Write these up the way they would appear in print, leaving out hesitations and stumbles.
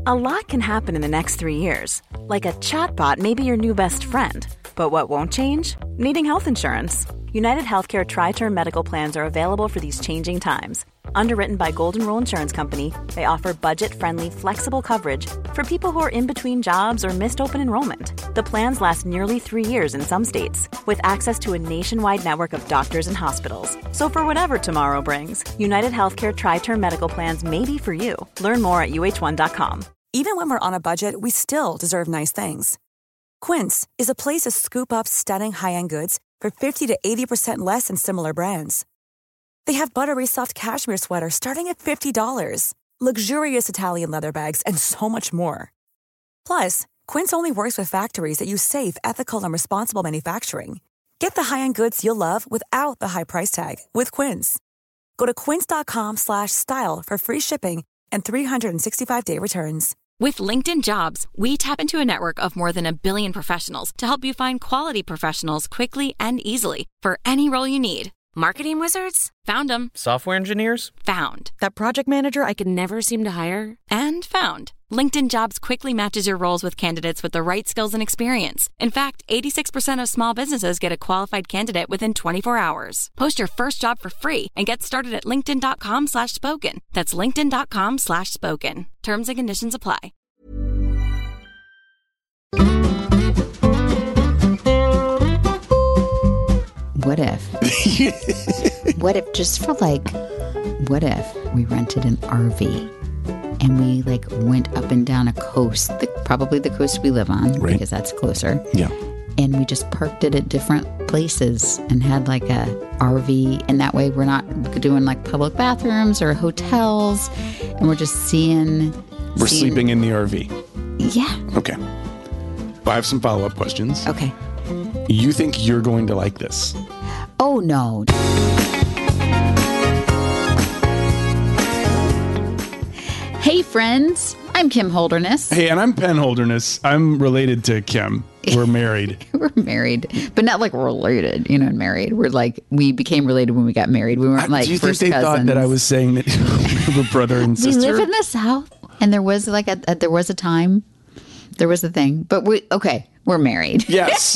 A lot can happen in the next 3 years. Like a chatbot may be your new best friend. But what won't change? Needing health insurance. United Healthcare Tri-Term Medical Plans are available for these changing times. Underwritten by Golden Rule Insurance Company, they offer budget-friendly, flexible coverage for people who are in between jobs or missed open enrollment. The plans last nearly 3 years in some states, with access to a nationwide network of doctors and hospitals. So for whatever tomorrow brings, United Healthcare Tri-Term Medical Plans may be for you. Learn more at uh1.com. Even when we're on a budget, we still deserve nice things. Quince is a place to scoop up stunning high-end goods for 50 to 80% less than similar brands. They have buttery soft cashmere sweaters starting at $50, luxurious Italian leather bags, and so much more. Plus, Quince only works with factories that use safe, ethical, and responsible manufacturing. Get the high-end goods you'll love without the high price tag with Quince. Go to quince.com/style for free shipping and 365-day returns. With LinkedIn Jobs, we tap into a network of more than 1 billion professionals to help you find quality professionals quickly and easily for any role you need. Marketing wizards? Found them. Software engineers? Found. That project manager I could never seem to hire? And found. LinkedIn Jobs quickly matches your roles with candidates with the right skills and experience. In fact, 86% of small businesses get a qualified candidate within 24 hours. Post your first job for free and get started at linkedin.com/spoken. That's linkedin.com/spoken. Terms and conditions apply. What if? What if we rented an RV and we went up and down a coast, probably the coast we live on, right, because that's closer. Yeah. And we just parked it at different places and had a RV, and that way we're not doing public bathrooms or hotels, and we're just seeing. We're sleeping in the RV. Yeah. Okay. I have some follow-up questions. Okay. You think you're going to like this? Oh, no. Hey, friends. I'm Kim Holderness. Hey, and I'm Penn Holderness. I'm related to Kim. We're married. We're married, but not related, married. We're we became related when we got married. We weren't Do you think first they cousins. thought that I was saying that we were brother and sister? We live in the South, and there was there was a time, there was a thing, but we're married. Yes.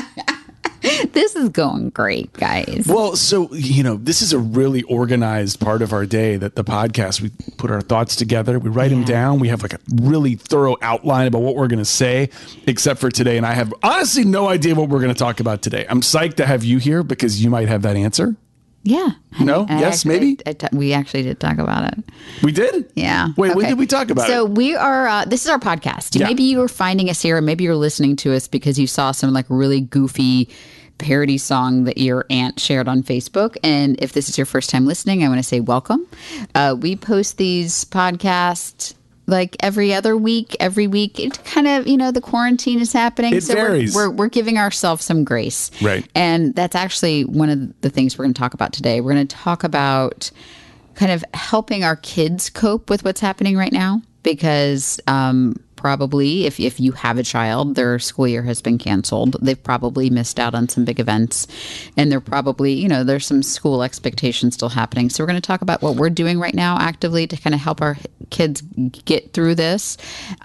This is going great, guys. Well, so, this is a really organized part of our day, that the podcast, we put our thoughts together, we write them down, we have a really thorough outline about what we're going to say, except for today. And I have honestly no idea what we're going to talk about today. I'm psyched to have you here because you might have that answer. Yeah. No? Yes, maybe? We actually did talk about it. We did? Yeah. Wait, when did we talk about it? So we are, this is our podcast. Yeah. Maybe you were finding us here, or maybe you're listening to us because you saw some really goofy parody song that your aunt shared on Facebook. And if this is your first time listening, I want to say welcome. We post these podcasts every other week, every week. It kind of, the quarantine is happening. It varies. We're giving ourselves some grace. Right. And that's actually one of the things we're going to talk about today. We're going to talk about kind of helping our kids cope with what's happening right now, because probably if you have a child, their school year has been canceled. They've probably missed out on some big events, and they're probably, there's some school expectations still happening. So we're going to talk about what we're doing right now actively to kind of help our kids get through this.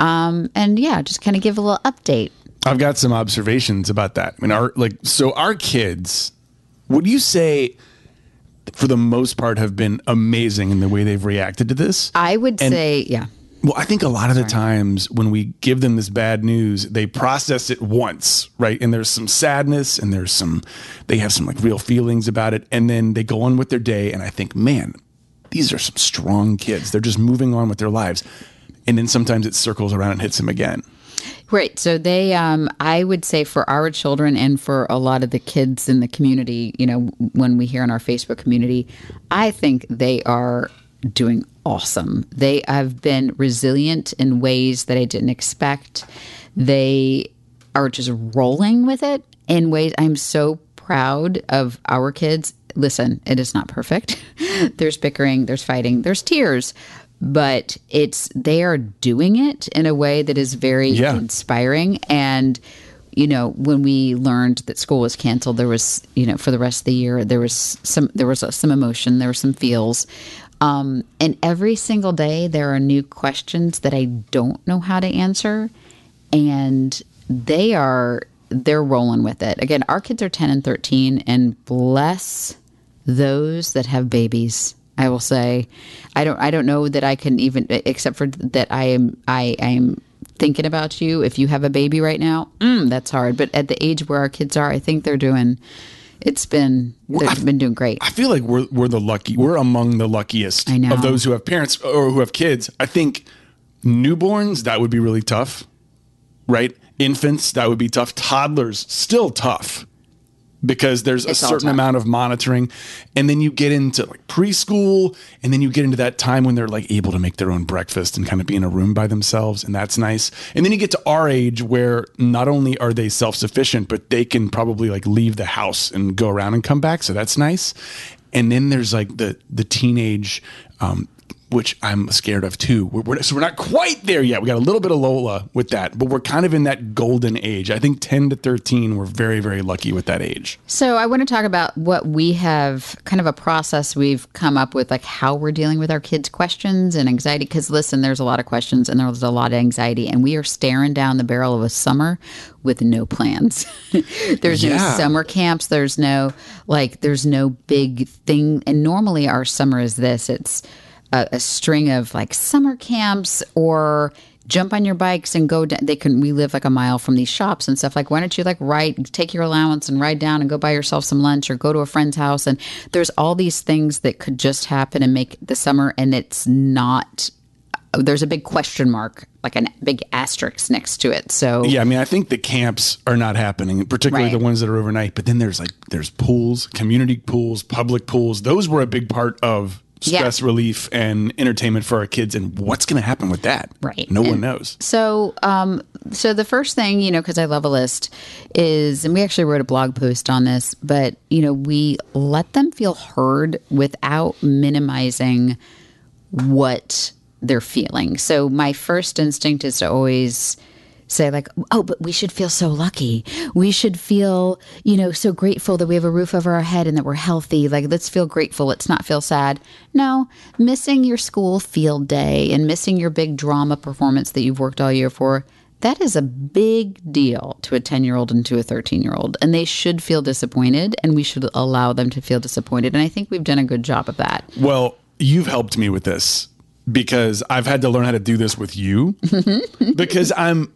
Just kind of give a little update. I've got some observations about that. I mean, our kids, would you say, for the most part, have been amazing in the way they've reacted to this? I would say, yeah. Well, I think a lot of the times when we give them this bad news, they process it once, right? And there's some sadness, and they have some real feelings about it. And then they go on with their day. And I think, man, these are some strong kids. They're just moving on with their lives. And then sometimes it circles around and hits them again. Right. So they, I would say for our children and for a lot of the kids in the community, when we hear in our Facebook community, I think they are doing awesome. They have been resilient in ways that I didn't expect. They are just rolling with it in ways I'm so proud of our kids. Listen, it is not perfect. There's bickering, there's fighting, there's tears, but they are doing it in a way that is very inspiring. And when we learned that school was canceled, there was, for the rest of the year, there was some emotion, there were some feels. And every single day there are new questions that I don't know how to answer. And they're rolling with it. Again, our kids are 10 and 13, and bless those that have babies. I will say, I don't know that I can even, except for that I am thinking about you. If you have a baby right now, that's hard. But at the age where our kids are, I think they've been doing great. I feel like we're among the luckiest of those who have parents or who have kids. I think newborns, that would be really tough, right? Infants, that would be tough. Toddlers, still tough. Because there's a certain amount of monitoring, and then you get into like preschool, and then you get into that time when they're like able to make their own breakfast and kind of be in a room by themselves, and that's nice. And then you get to our age where not only are they self-sufficient, but they can probably like leave the house and go around and come back, so that's nice. And then there's like the teenage, which I'm scared of too. So we're not quite there yet. We got a little bit of Lola with that, but we're kind of in that golden age. I think 10 to 13, we're very, very lucky with that age. So I want to talk about what we have, kind of a process we've come up with, like how we're dealing with our kids' questions and anxiety. Because listen, there's a lot of questions and there's a lot of anxiety, and we are staring down the barrel of a summer with no plans. There's no summer camps. There's no big thing. And normally our summer is this. It's a string of like summer camps, or jump on your bikes and go down. We live like a mile from these shops and stuff. Like, why don't you take your allowance and ride down and go buy yourself some lunch, or go to a friend's house? And there's all these things that could just happen and make the summer. And it's not, there's a big question mark, like a big asterisk next to it. So yeah, I mean, I think the camps are not happening, particularly the ones that are overnight. But then there's pools, community pools, public pools. Those were a big part of stress relief and entertainment for our kids. And what's going to happen with that? Right. No one knows. So, so the first thing, because I love a list, is, and we actually wrote a blog post on this, but, we let them feel heard without minimizing what they're feeling. So my first instinct is to always say like, oh, but we should feel so lucky. We should feel, so grateful that we have a roof over our head and that we're healthy. Like, let's feel grateful. Let's not feel sad. No, missing your school field day and missing your big drama performance that you've worked all year for, that is a big deal to a 10-year-old and to a 13-year-old. And they should feel disappointed, and we should allow them to feel disappointed. And I think we've done a good job of that. Well, you've helped me with this, because I've had to learn how to do this with you, because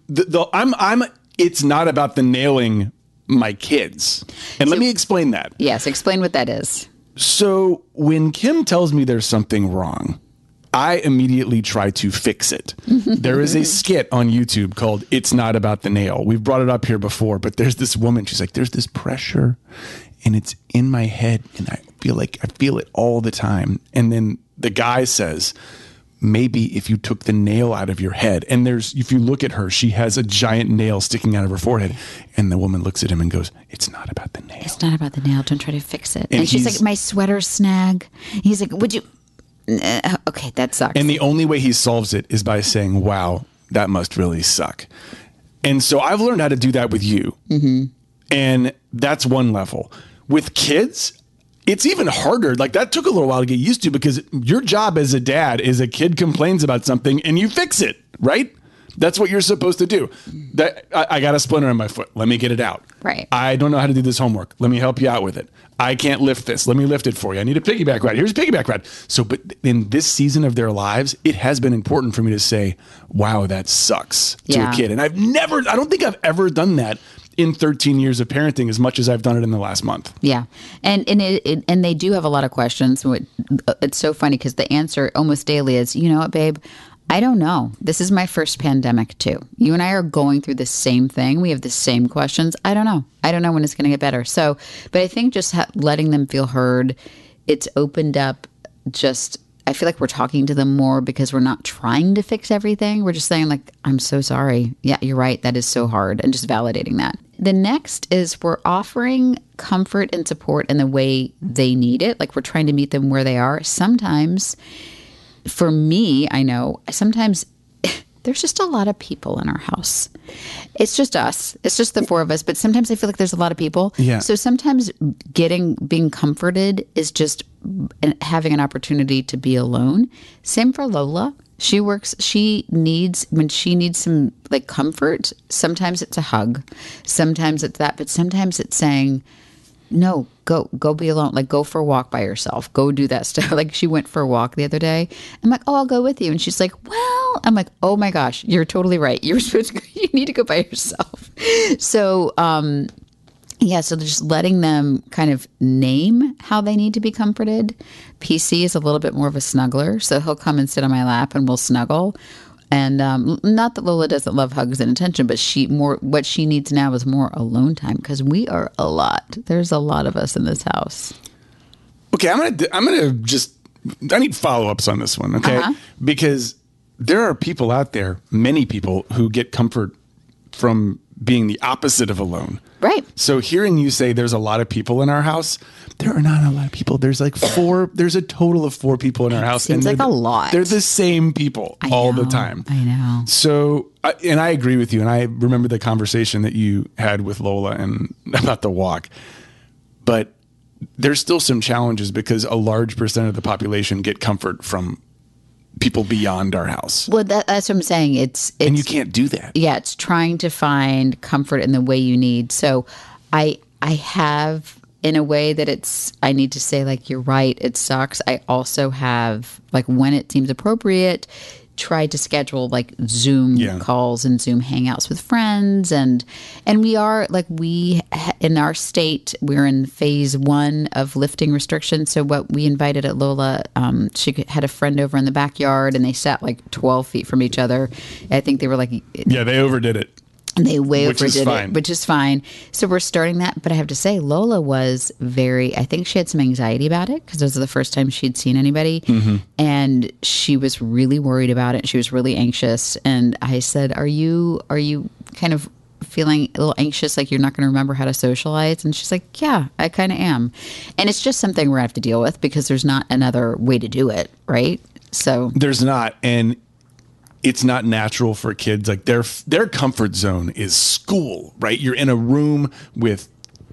it's not about the nailing my kids. And let me explain that. Yes. Explain what that is. So when Kim tells me there's something wrong, I immediately try to fix it. There is a skit on YouTube called It's Not About the Nail. We've brought it up here before, but there's this woman, she's like, there's this pressure and it's in my head and I feel it all the time. And then the guy says, maybe if you took the nail out of your head, and if you look at her, she has a giant nail sticking out of her forehead. And the woman looks at him and goes, it's not about the nail. It's not about the nail. Don't try to fix it. And she's like, my sweater snag. He's like, would you? Okay, that sucks. And the only way he solves it is by saying, wow, that must really suck. And so I've learned how to do that with you. Mm-hmm. And that's one level. With kids, it's even harder. Like, that took a little while to get used to, because your job as a dad is a kid complains about something and you fix it, right? That's what you're supposed to do. I got a splinter in my foot. Let me get it out. Right. I don't know how to do this homework. Let me help you out with it. I can't lift this. Let me lift it for you. I need a piggyback ride. Here's a piggyback ride. So, but in this season of their lives, it has been important for me to say, wow, that sucks to a kid. And I don't think I've ever done that in 13 years of parenting as much as I've done it in the last month. Yeah. And they do have a lot of questions. It's so funny because the answer almost daily is, you know what, babe? I don't know. This is my first pandemic too. You and I are going through the same thing. We have the same questions. I don't know. I don't know when it's going to get better. So, but I think just letting them feel heard, it's opened up I feel like we're talking to them more because we're not trying to fix everything. We're just saying like, I'm so sorry. Yeah, you're right. That is so hard. And just validating that. The next is we're offering comfort and support in the way they need it. Like, we're trying to meet them where they are. Sometimes, for me, I know, sometimes there's just a lot of people in our house. It's just us. It's just the four of us. But sometimes I feel like there's a lot of people. Yeah. So sometimes being comforted is just having an opportunity to be alone. Same for Lola. When she needs some like comfort, sometimes it's a hug, sometimes it's that, but sometimes it's saying, no, go be alone. Like, go for a walk by yourself. Go do that stuff. Like, she went for a walk the other day. I'm like, oh, I'll go with you. And she's like, well, I'm like, oh my gosh, you're totally right. You need to go by yourself. So, so just letting them kind of name how they need to be comforted. PC is a little bit more of a snuggler, so he'll come and sit on my lap and we'll snuggle. And not that Lola doesn't love hugs and attention, but what she needs now is more alone time because we are a lot. There's a lot of us in this house. Okay, I need follow-ups on this one, okay? Because there are people out there, many people, who get comfort from being the opposite of alone. Right. So hearing you say there's a lot of people in our house, there are not a lot of people. There's like there's a total of 4 people in our house. Seems like a lot. They're the same people all the time. I know. So, and I agree with you. And I remember the conversation that you had with Lola and about the walk. But there's still some challenges because a large percent of the population get comfort from people beyond our house. Well, that's what I'm saying. It's and you can't do that. Yeah, it's trying to find comfort in the way you need. So I have, in a way that I need to say, like, you're right, it sucks. I also have, like, when it seems appropriate, tried to schedule like Zoom calls and Zoom hangouts with friends. And we are like, in our state, we're in phase 1 of lifting restrictions. So what we invited at Lola, she had a friend over in the backyard and they sat like 12 feet from each other. I think they were like, they overdid it. They way overdid it, which is fine. So we're starting that. But I have to say, Lola was I think she had some anxiety about it because it was the first time she'd seen anybody. Mm-hmm. And she was really worried about it. She was really anxious. And I said, are you kind of feeling a little anxious, like you're not going to remember how to socialize? And she's like, yeah, I kind of am. And it's just something we have to deal with because there's not another way to do it, right? So there's not. And it's not natural for kids. Like their comfort zone is school, right? You're in a room with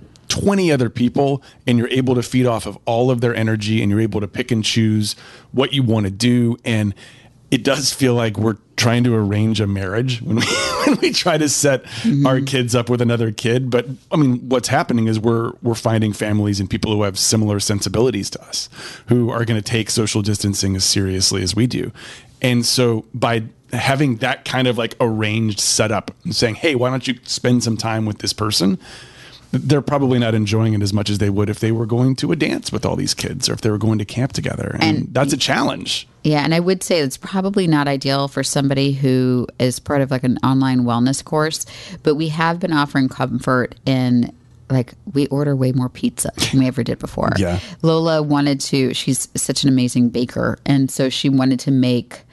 20 other people and you're able to feed off of all of their energy and you're able to pick and choose what you want to do. And it does feel like we're trying to arrange a marriage when we try to set our kids up with another kid. But I mean, what's happening is we're finding families and people who have similar sensibilities to us, who are going to take social distancing as seriously as we do. And so by having that kind of like arranged setup and saying, hey, why don't you spend some time with this person? They're probably not enjoying it as much as they would if they were going to a dance with all these kids or if they were going to camp together. And that's a challenge. Yeah. And I would say it's probably not ideal for somebody who is part of like an online wellness course, but we have been offering comfort in, like, we order way more pizza than we ever did before. Yeah. Lola she's such an amazing baker. And so she wanted to make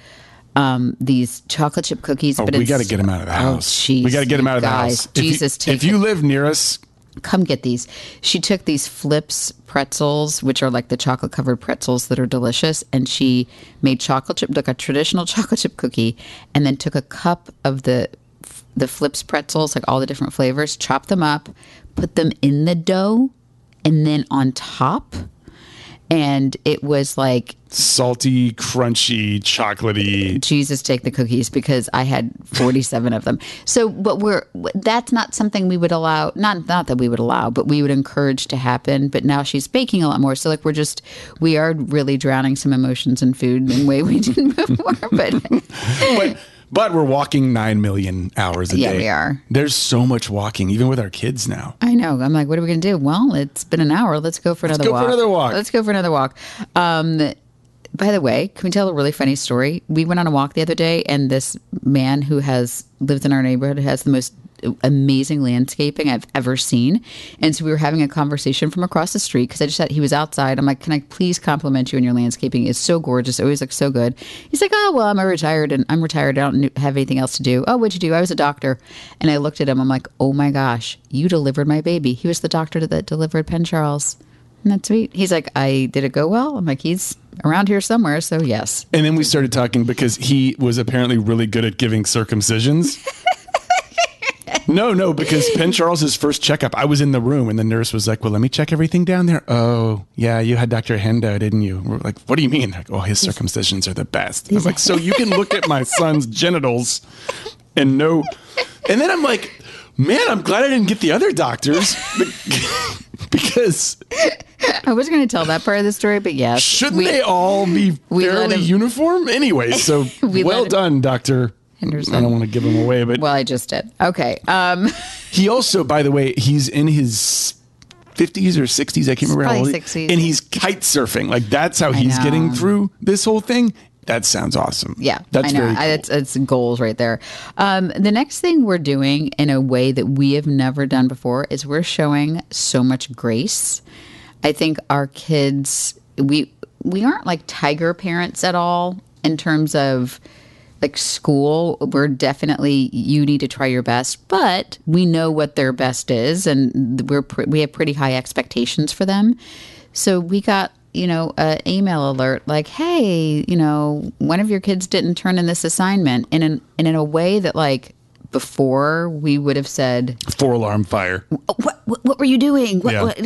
these chocolate chip cookies. But we got to get them out of the house. We got to get them out of the house. If you live near us, come get these. She took these Flips pretzels, which are like the chocolate covered pretzels that are delicious. And she made chocolate chip, like a traditional chocolate chip cookie, and then took a cup of the Flips pretzels, like all the different flavors, chopped them up, put them in the dough, and then on top. And it was like salty, crunchy, chocolatey. Jesus, take the cookies, because I had 47 of them. So, but that's not something we would allow. Not that we would allow, but we would encourage to happen. But now she's baking a lot more. So, like, we are really drowning some emotions in food in a way we didn't before. But we're walking 9 million hours a day. Yeah, we are. There's so much walking, even with our kids now. I know. I'm like, what are we going to do? Well, it's been an hour. Let's go for another walk. Let's go for another walk. By the way, can we tell a really funny story? We went on a walk the other day, and this man who lives in our neighborhood has the most amazing landscaping I've ever seen. And so we were having a conversation from across the street, because I just said he was outside. I'm like, can I please compliment you on your landscaping? It's so gorgeous. It always looks so good. He's like, oh, well, I'm retired. I don't have anything else to do. Oh, what'd you do? I was a doctor. And I looked at him. I'm like, oh my gosh, you delivered my baby. He was the doctor that delivered Penn Charles. Isn't that sweet? He's like, did it go well? I'm like, he's around here somewhere. So yes. And then we started talking because he was apparently really good at giving circumcisions. No, because Penn Charles's first checkup, I was in the room and the nurse was like, well, let me check everything down there. Oh, yeah, you had Dr. Hendo, didn't you? We're like, what do you mean? Like, oh, his circumcisions are the best. I'm like, so you can look at my son's genitals and know. And then I'm like, man, I'm glad I didn't get the other doctors because I was going to tell that part of the story, but yes. Shouldn't they all be fairly uniform? Anyway, so well done, Dr. Henderson. I don't want to give him away, but... Well, I just did. Okay. He also, by the way, he's in his 50s or 60s. I can't remember how old. 60s. And he's kite surfing. Like, that's how he's getting through this whole thing. That sounds awesome. Yeah, that's I know. very cool. It's goals right there. The next thing we're doing in a way that we have never done before is we're showing so much grace. I think our kids, we aren't like tiger parents at all in terms of like school. We're definitely, you need to try your best, but we know what their best is, and we have pretty high expectations for them. So we got, an email alert like, hey, one of your kids didn't turn in this assignment, and in a way that like before we would have said 4-alarm fire. What were you doing?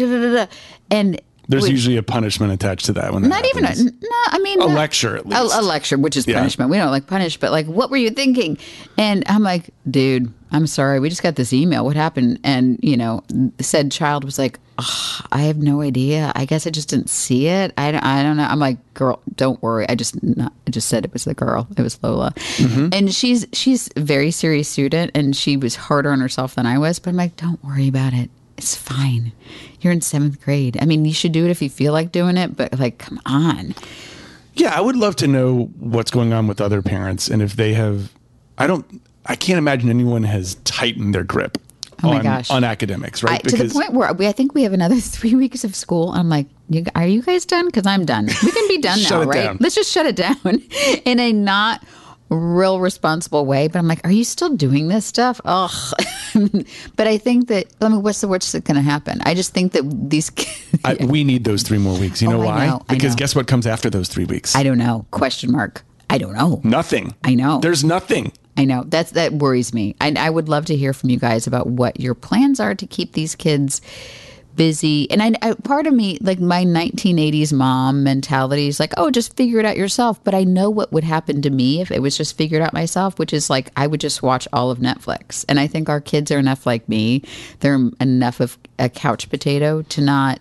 And there's usually a punishment attached to that one. Not even a lecture, at least. A lecture, which is punishment. We don't like punish, but like, what were you thinking? And I'm like, dude, I'm sorry. We just got this email. What happened? And, said child was like, I have no idea. I guess I just didn't see it. I don't know. I'm like, girl, don't worry. I just said it was the girl. It was Lola. Mm-hmm. And she's a very serious student, and she was harder on herself than I was. But I'm like, don't worry about it. It's fine. You're in 7th grade. I mean, you should do it if you feel like doing it, but like, come on. Yeah, I would love to know what's going on with other parents, and if they have. I can't imagine anyone has tightened their grip on academics, right? To the point where I think we have another 3 weeks of school. I'm like, are you guys done? Because I'm done. We can be done now, right? Down. Let's just shut it down in a not real responsible way. But I'm like, are you still doing this stuff? Ugh. But I think that, what's the worst that's going to happen? I just think that these we need those 3 more weeks. You know why? Because guess what comes after those 3 weeks? I don't know. Question mark. I don't know. Nothing. I know. There's nothing. I know. That worries me. I would love to hear from you guys about what your plans are to keep these kids busy. And I part of me, like my 1980s mom mentality is like, oh, just figure it out yourself. But I know what would happen to me if it was just figured out myself, which is like I would just watch all of Netflix. And I think our kids are enough like me. They're enough of a couch potato to not.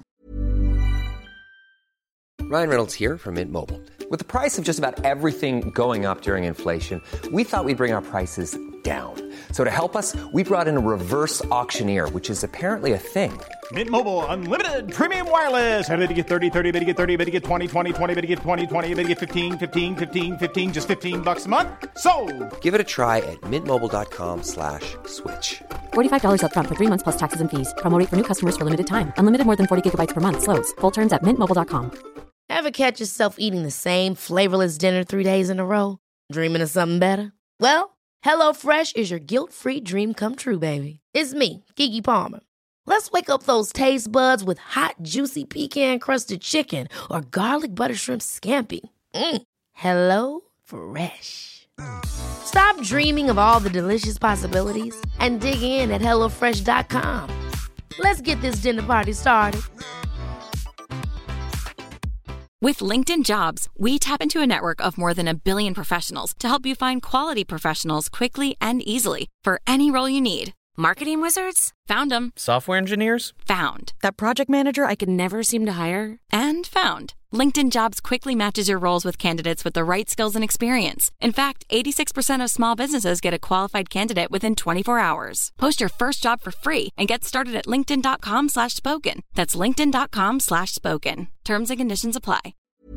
Ryan Reynolds here from Mint Mobile. With the price of just about everything going up during inflation, we thought we'd bring our prices down. So to help us, we brought in a reverse auctioneer, which is apparently a thing. Mint Mobile Unlimited Premium Wireless. How to get 30, 30, bit to get 30, bit to get 20, 20, 20, bit to get 20, 20, bit to get 15, 15, 15, 15, just $15 a month? Sold! Give it a try at mintmobile.com/switch. $45 up front for 3 months plus taxes and fees. Promo rate for new customers for limited time. Unlimited more than 40 gigabytes per month. Slows full terms at mintmobile.com. Ever catch yourself eating the same flavorless dinner 3 days in a row? Dreaming of something better? Well, HelloFresh is your guilt-free dream come true, baby. It's me, Keke Palmer. Let's wake up those taste buds with hot, juicy pecan-crusted chicken or garlic butter shrimp scampi. Hello Fresh. Stop dreaming of all the delicious possibilities and dig in at HelloFresh.com. Let's get this dinner party started. With LinkedIn Jobs, we tap into a network of more than 1 billion professionals to help you find quality professionals quickly and easily for any role you need. Marketing wizards? Found them. Software engineers? Found. That project manager I could never seem to hire? And found. LinkedIn Jobs quickly matches your roles with candidates with the right skills and experience. In fact, 86% of small businesses get a qualified candidate within 24 hours. Post your first job for free and get started at linkedin.com/spoken. That's linkedin.com/spoken. Terms and conditions apply.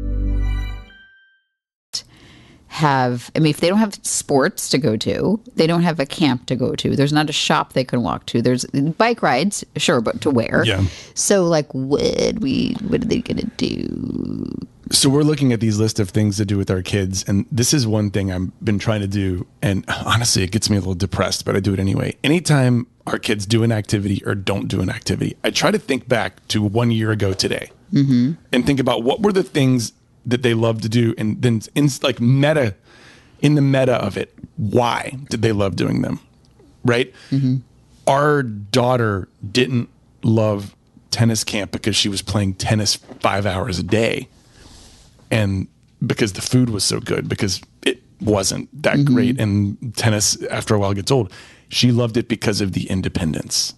If they don't have sports to go to, they don't have a camp to go to. There's not a shop they can walk to. There's bike rides, sure, but to where? Yeah. So, like, what are they going to do? So we're looking at these list of things to do with our kids, and this is one thing I've been trying to do, and honestly, it gets me a little depressed, but I do it anyway. Anytime our kids do an activity or don't do an activity, I try to think back to 1 year ago today and think about what were the things that they love to do, and then in the meta of it, why did they love doing them? Right? Mm-hmm. Our daughter didn't love tennis camp because she was playing tennis 5 hours a day, and because the food was so good, because it wasn't that great, and tennis after a while gets old. She loved it because of the independence.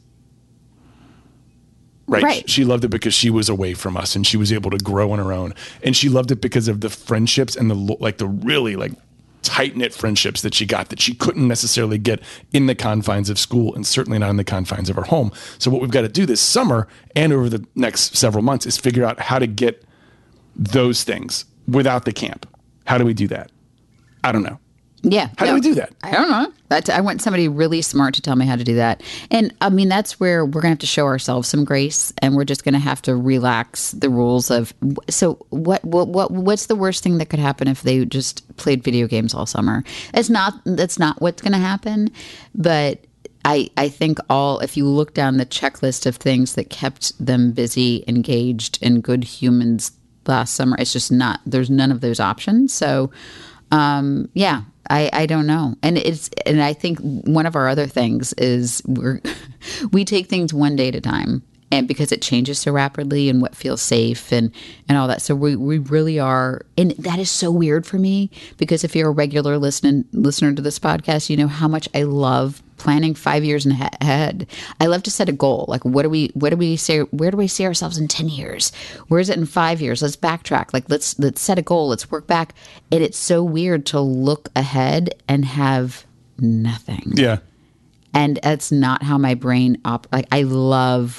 Right. She loved it because she was away from us and she was able to grow on her own. And she loved it because of the friendships and the really tight-knit friendships that she got that she couldn't necessarily get in the confines of school, and certainly not in the confines of our home. So what we've got to do this summer and over the next several months is figure out how to get those things without the camp. How do we do that? I don't know. Yeah. How do we do that? I don't know. I want somebody really smart to tell me how to do that. And I mean, that's where we're going to have to show ourselves some grace, and we're just going to have to relax the rules of, so what's the worst thing that could happen if they just played video games all summer? That's not what's going to happen. But I think if you look down the checklist of things that kept them busy, engaged, and good humans last summer, it's just there's none of those options. So, yeah. I don't know. And I think one of our other things is we take things one day at a time, and because it changes so rapidly and what feels safe and all that. So we really are, and that is so weird for me, because if you're a regular listener to this podcast, you know how much I love planning 5 years ahead. I love to set a goal. Like, what do we say? Where do we see ourselves in 10 years? Where is it in 5 years? Let's backtrack. Like, let's set a goal. Let's work back. And it's so weird to look ahead and have nothing. Yeah. And that's not how my brain I love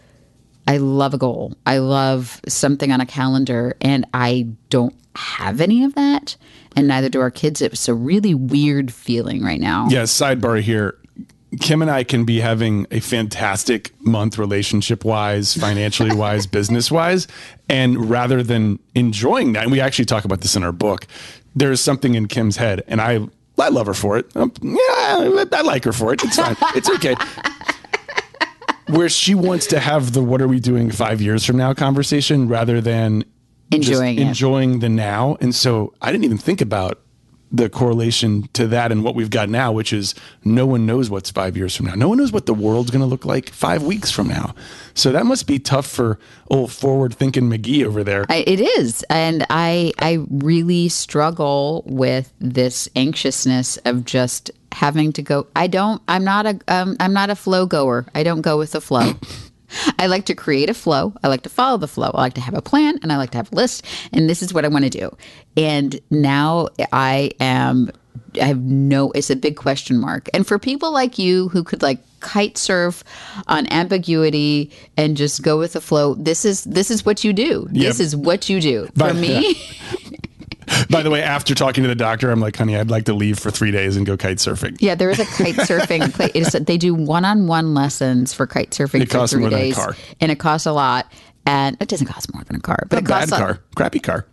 a goal. I love something on a calendar, and I don't have any of that, and neither do our kids. It's a really weird feeling right now. Yeah, sidebar here. Kim and I can be having a fantastic month relationship-wise, financially-wise, business-wise, and rather than enjoying that, and we actually talk about this in our book, there's something in Kim's head, and I love her for it. I like her for it. It's fine. It's okay. Where she wants to have the "what are we doing 5 years from now" conversation rather than enjoying the now. And so I didn't even think about the correlation to that and what we've got now, which is no one knows what's 5 years from now. No one knows what the world's going to look like 5 weeks from now. So that must be tough for old forward-thinking McGee over there. It is. And I really struggle with this anxiousness of just having to go. I'm not a flow goer. I don't go with the flow. I like to create a flow. I like to follow the flow. I like to have a plan, and I like to have a list. And this is what I want to do. And now it's a big question mark. And for people like you who could kite surf on ambiguity and just go with the flow, this is what you do. Yep. This is what you do. For me. By the way, after talking to the doctor, I'm like, honey, I'd like to leave for 3 days and go kite surfing. Yeah, there is a kite surfing place. They do one-on-one lessons for kite surfing for 3 days. Than a car. And it costs a lot. And it doesn't cost more than a car. But a bad car. Crappy car.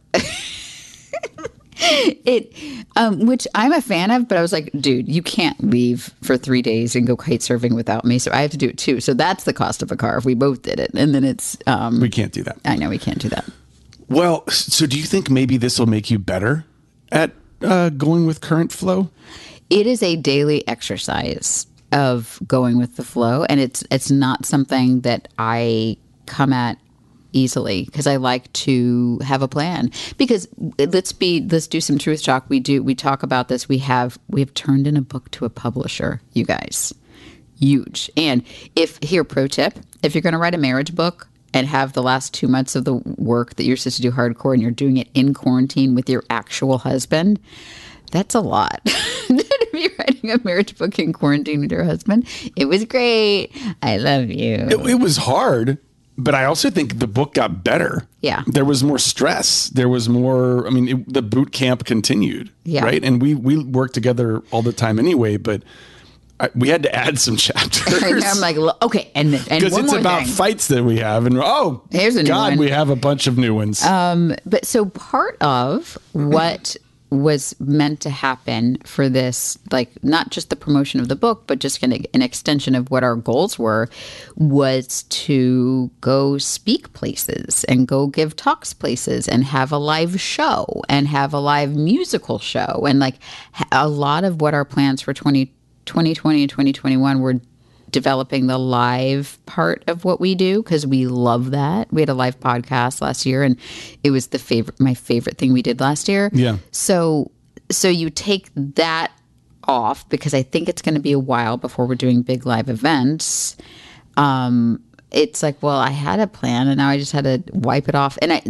Which I'm a fan of, but I was like, dude, you can't leave for 3 days and go kite surfing without me. So I have to do it too. So that's the cost of a car if we both did it. And then it's... we can't do that. I know we can't do that. Well, so do you think maybe this will make you better at going with current flow? It is a daily exercise of going with the flow, and it's not something that I come at easily, because I like to have a plan. Because let's do some truth talk. We talk about this. We have turned in a book to a publisher, you guys. Huge. And pro tip, if you're going to write a marriage book and have the last 2 months of the work that you're supposed to do hardcore, and you're doing it in quarantine with your actual husband, that's a lot. If you're writing a marriage book in quarantine with your husband, it was great. I love you. It was hard, but I also think the book got better. Yeah. There was more stress. There was more, the boot camp continued. Yeah. Right? And we worked together all the time anyway, but we had to add some chapters. I'm like, okay, and because it's about fights that we have, and here's a new one. we have a bunch of new ones. But so part of what was meant to happen for this, like not just the promotion of the book, but just kind of an extension of what our goals were, was to go speak places and go give talks places and have a live show and have a live musical show. And like a lot of what our plans for 2020 and 2021 were developing the live part of what we do, because we love that. We had a live podcast last year, and it was my favorite thing we did last year. Yeah. So you take that off, because I think it's going to be a while before we're doing big live events. It's like, well, I had a plan, and now I just had to wipe it off. And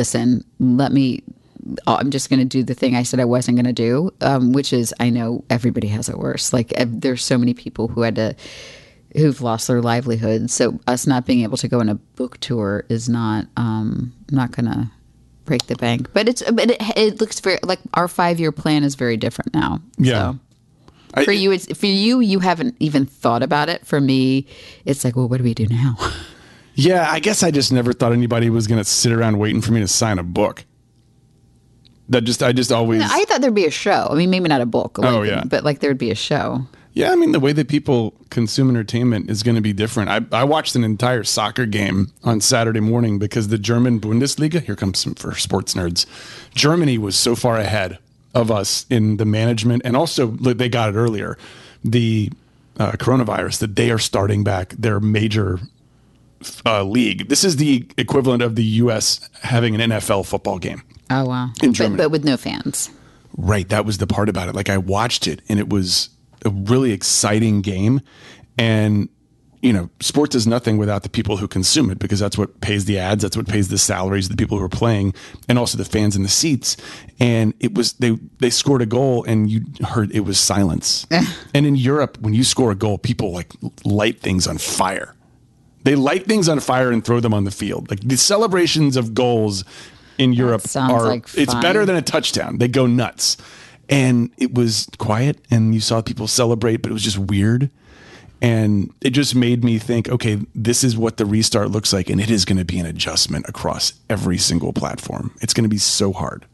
I'm just going to do the thing I said I wasn't going to do, which is, I know everybody has it worse. Like there's so many people who've lost their livelihood. So us not being able to go on a book tour is not going to break the bank. But it looks very like our 5-year plan is very different now. Yeah. So for you haven't even thought about it. For me, it's like, well, what do we do now? Yeah, I guess I just never thought anybody was going to sit around waiting for me to sign a book. I just always. I thought there'd be a show. I mean, maybe not a book. But like there'd be a show. Yeah, I mean, the way that people consume entertainment is going to be different. I watched an entire soccer game on Saturday morning because the German Bundesliga, here comes some for sports nerds, Germany was so far ahead of us in the management, and also they got it earlier, the coronavirus, that they are starting back their major league. This is the equivalent of the U.S. having an NFL football game. Oh, wow. In Germany. But with no fans. Right, that was the part about it. Like I watched it, and it was a really exciting game. And, sports is nothing without the people who consume it, because that's what pays the ads. That's what pays the salaries of the people who are playing, and also the fans in the seats. And it was, they scored a goal, and you heard it was silence. And in Europe, when you score a goal, people like light things on fire. They light things on fire and throw them on the field. Like the celebrations of goals in Europe it's better than a touchdown. They go nuts. And it was quiet, and you saw people celebrate, but it was just weird. And it just made me think, okay, this is what the restart looks like, and it is going to be an adjustment across every single platform. It's going to be so hard.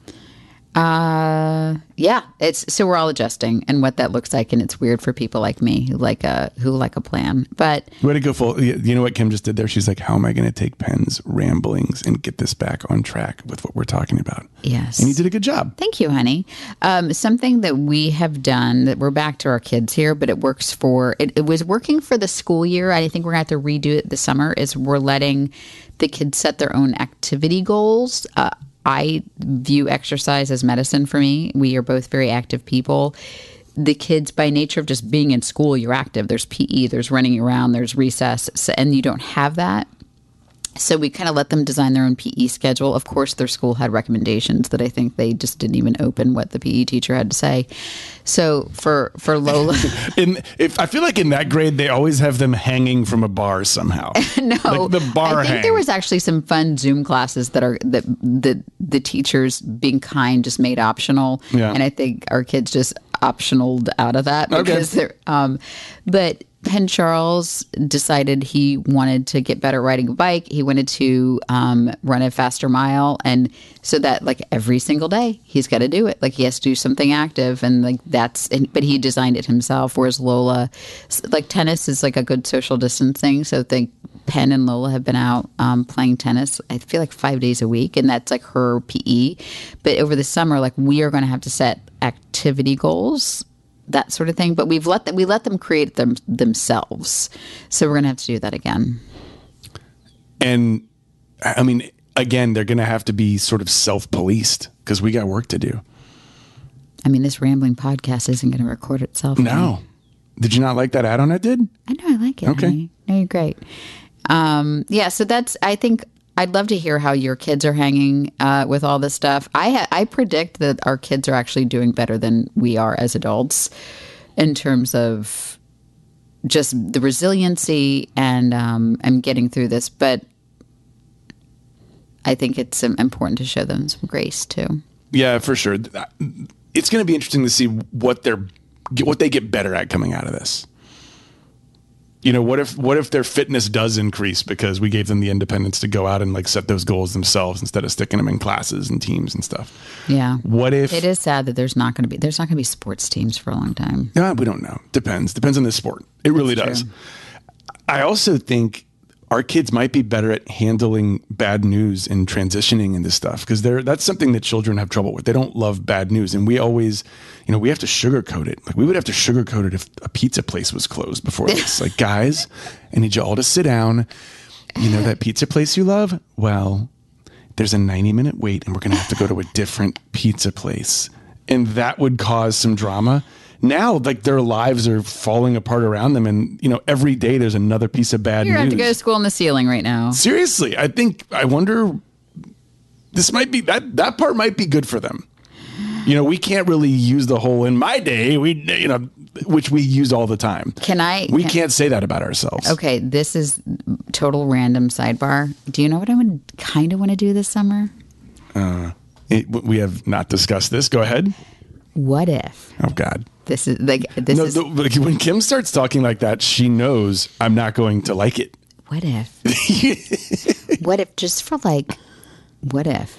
Yeah, so we're all adjusting, and what that looks like, and it's weird for people like me who like a plan. But way to go, full. You know what Kim just did there? She's like, "How am I going to take Penn's ramblings and get this back on track with what we're talking about?" Yes, and you did a good job. Thank you, honey. Something that we have done, that we're back to our kids here, but it works for it was working for the school year. I think we're going to have to redo it this summer. Is we're letting the kids set their own activity goals. I view exercise as medicine for me. We are both very active people. The kids, by nature of just being in school, you're active. There's PE, there's running around, there's recess, and you don't have that. So we kind of let them design their own PE schedule. Of course, their school had recommendations that I think they just didn't even open what the PE teacher had to say. So for Lola, I feel like in that grade they always have them hanging from a bar somehow. No, like the bar. I think there was actually some fun Zoom classes that the teachers, being kind, just made optional. Yeah. And I think our kids just optionaled out of that because they're. But Penn Charles decided he wanted to get better riding a bike. He wanted to run a faster mile, and so that like every single day he's got to do it. Like he has to do something active, and like but he designed it himself. Whereas Lola, like tennis is like a good social distancing. So I think Penn and Lola have been out playing tennis. I feel like 5 days a week, and that's like her PE. But over the summer, like we are going to have to set activity goals, that sort of thing. But we let them create them themselves. So we're going to have to do that again. And I mean, again, they're going to have to be sort of self-policed because we got work to do. I mean, this rambling podcast isn't going to record itself. No. Did you not like that add-on I did? I know, I like it. Okay. Honey. No, you're great. Yeah, so I think I'd love to hear how your kids are hanging with all this stuff. I predict that our kids are actually doing better than we are as adults in terms of just the resiliency and getting through this. But I think it's important to show them some grace too. Yeah, for sure. It's going to be interesting to see what they get better at coming out of this. You know, what if their fitness does increase because we gave them the independence to go out and like set those goals themselves instead of sticking them in classes and teams and stuff? Yeah. What if it is sad that there's not going to be sports teams for a long time? No, we don't know. Depends on the sport. It really does. True. I also think our kids might be better at handling bad news and transitioning into stuff because that's something that children have trouble with. They don't love bad news. And we always, you know, we have to sugarcoat it. Like we would have to sugarcoat it if a pizza place was closed before this. Like, guys, I need you all to sit down. You know that pizza place you love? Well, there's a 90-minute wait and we're going to have to go to a different pizza place. And that would cause some drama. Now, like their lives are falling apart around them, and you know every day there's another piece of bad news. You have to go to school on the ceiling right now. Seriously, I wonder. This might be that part might be good for them. You know, we can't really use the whole "in my day," which we use all the time. We can't say that about ourselves. Okay, this is total random sidebar. Do you know what I would kind of want to do this summer? We have not discussed this. Go ahead. What if? Oh God. This is like this when Kim starts talking like that, she knows I'm not going to like it. What if? What if just for like? What if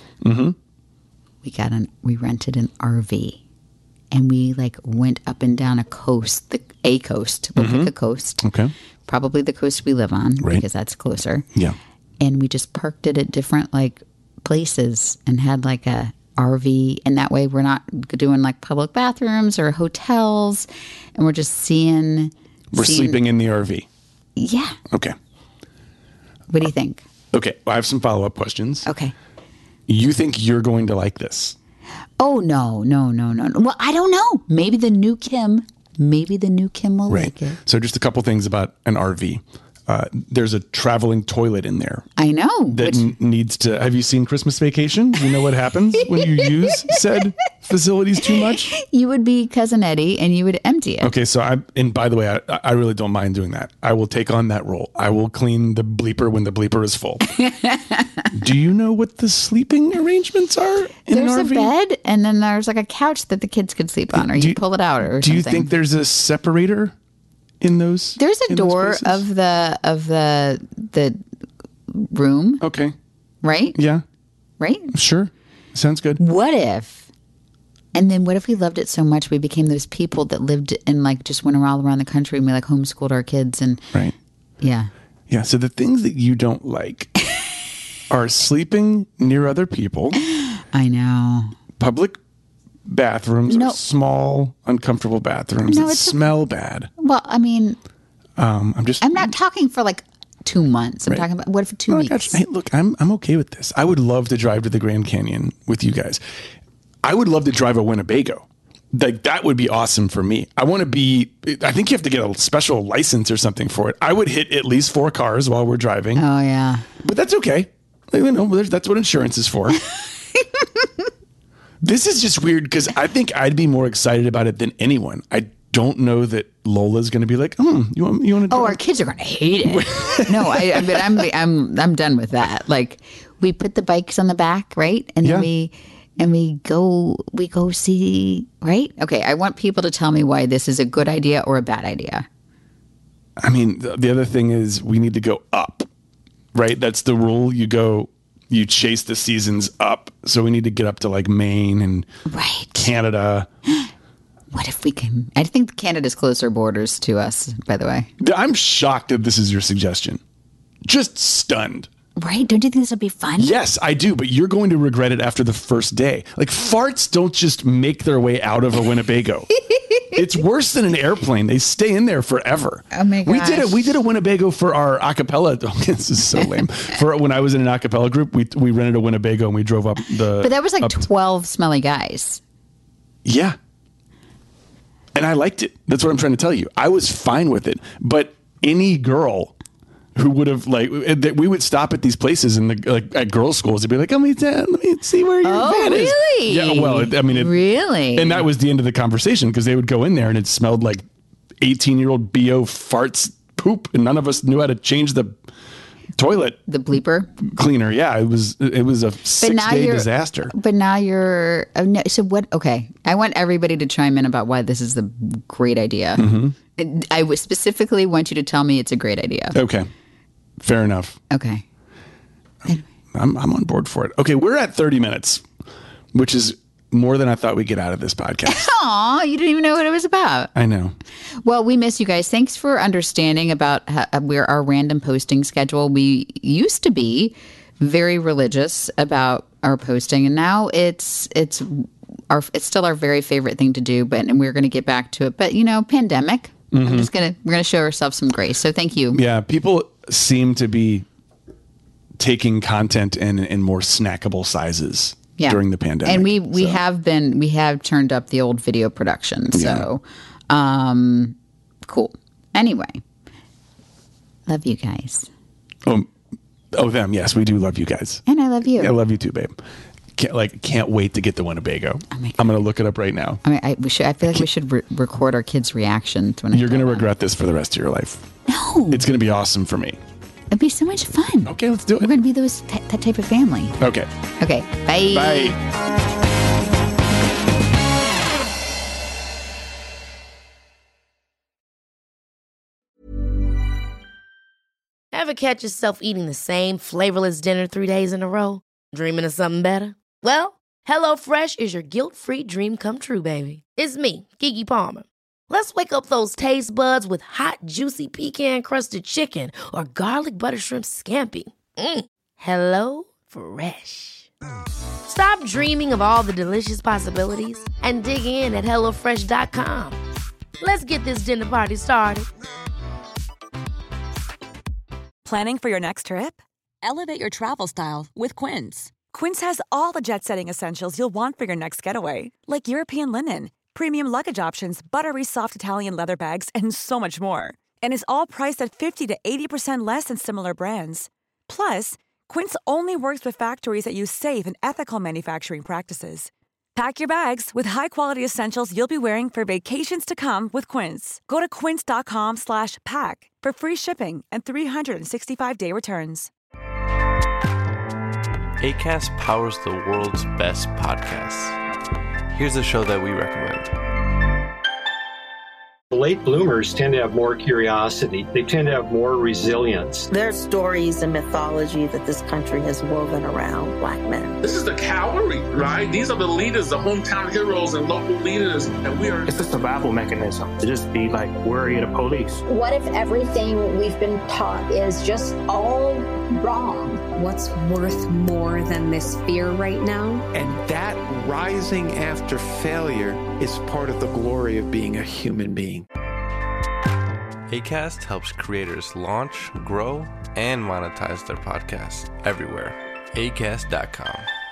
we rented an RV and we like went up and down a coast, we'll pick a coast, okay, probably the coast we live on because that's closer. Yeah, and we just parked it at different like places and had like a RV, and that way we're not doing like public bathrooms or hotels, and we're just seeing. We're sleeping in the RV. Yeah. Okay. What do you think? Okay, well, I have some follow-up questions. Okay. You think you're going to like this? Oh no. Well, I don't know. Maybe the new Kim will like it. So just a couple things about an RV. There's a traveling toilet in there. I know. That needs to... Have you seen Christmas Vacation? Do you know what happens when you use said facilities too much? You would be Cousin Eddie and you would empty it. Okay, so and by the way, I really don't mind doing that. I will take on that role. I will clean the bleeper when the bleeper is full. Do you know what the sleeping arrangements are in an RV? There's a bed and then there's like a couch that the kids could sleep on, or you pull it out or something. Do you think there's a separator? In those, there's a door of the room. Okay. Right? Yeah. Right? Sure. Sounds good. What if we loved it so much we became those people that lived and like just went all around the country and we like homeschooled our kids and right. Yeah. Yeah. So the things that you don't like are sleeping near other people. I know. Public bathrooms or small, uncomfortable bathrooms that smell bad. Well, I mean, I'm not talking for like 2 months. I'm talking about what for 2 weeks. Hey, look, I'm okay with this. I would love to drive to the Grand Canyon with you guys. I would love to drive a Winnebago. Like that would be awesome for me. I think you have to get a special license or something for it. I would hit at least 4 cars while we're driving. Oh yeah. But that's okay. You know, that's what insurance is for. This is just weird because I think I'd be more excited about it than anyone. I don't know that Lola's going to be like, you want to? Oh, our kids are going to hate it. No, I'm done with that. Like we put the bikes on the back, right, and then we go see, right. Okay, I want people to tell me why this is a good idea or a bad idea. I mean, the other thing is we need to go up, right? That's the rule. You chase the seasons up. So we need to get up to like Maine and Canada. What if we can? I think Canada's closer borders to us, by the way. I'm shocked that this is your suggestion. Just stunned. Right? Don't you think this would be fun? Yes, I do. But you're going to regret it after the first day. Like farts don't just make their way out of a Winnebago. It's worse than an airplane. They stay in there forever. Oh my gosh. We did a Winnebago for our acapella. Oh, this is so lame. For when I was in an acapella group, we rented a Winnebago and we drove up the. But that was like 12 smelly guys. Yeah. And I liked it. That's what I'm trying to tell you. I was fine with it. But any girl who would have we would stop at these places and at girls' schools and be like, let me see where your van is. Really? Yeah. Well, really. And that was the end of the conversation because they would go in there and it smelled like 18-year-old BO farts poop, and none of us knew how to change the toilet The bleeper cleaner. Yeah, it was a 6-day disaster. But now you're so what? Okay, I want everybody to chime in about why this is a great idea. Mm-hmm. I would specifically want you to tell me it's a great idea. Okay, fair enough. Okay, I'm on board for it. Okay, we're at 30 minutes, which is more than I thought we'd get out of this podcast. Aw, you didn't even know what it was about. I know. Well, we miss you guys. Thanks for understanding about our random posting schedule. We used to be very religious about our posting, and now it's still our very favorite thing to do. And we're going to get back to it. But pandemic. Mm-hmm. We're gonna show ourselves some grace. So thank you. Yeah, people seem to be taking content in more snackable sizes. Yeah. During the pandemic. And we have turned up the old video production. So, cool. Anyway, love you guys. Oh, them. Yes, we do love you guys. And I love you. I love you too, babe. Can't wait to get to Winnebago. I'm going to look it up right now. I feel like we should record our kids' reactions. You're going to regret this for the rest of your life. No. It's going to be awesome for me. It'd be so much fun. Okay, let's do it. We're going to be that type of family. Okay. Okay. Bye. Bye. Ever catch yourself eating the same flavorless dinner 3 days in a row? Dreaming of something better? Well, HelloFresh is your guilt-free dream come true, baby. It's me, Keke Palmer. Let's wake up those taste buds with hot, juicy pecan-crusted chicken or garlic butter shrimp scampi. Hello Fresh. Stop dreaming of all the delicious possibilities and dig in at HelloFresh.com. Let's get this dinner party started. Planning for your next trip? Elevate your travel style with Quince. Quince has all the jet-setting essentials you'll want for your next getaway, like European linen, premium luggage options, buttery soft Italian leather bags, and so much more. And is all priced at 50 to 80% less than similar brands. Plus, Quince only works with factories that use safe and ethical manufacturing practices. Pack your bags with high-quality essentials you'll be wearing for vacations to come with Quince. Go to quince.com/pack for free shipping and 365-day returns. Acast powers the world's best podcasts. Here's a show that we recommend. Late bloomers tend to have more curiosity. They tend to have more resilience. There are stories and mythology that this country has woven around Black men. This is the cavalry, right? These are the leaders, the hometown heroes and local leaders. And we are... It's a survival mechanism to just be like worry of the police. What if everything we've been taught is just all wrong? What's worth more than this fear right now? And that rising after failure is part of the glory of being a human being. Acast helps creators launch, grow, and monetize their podcasts everywhere. Acast.com.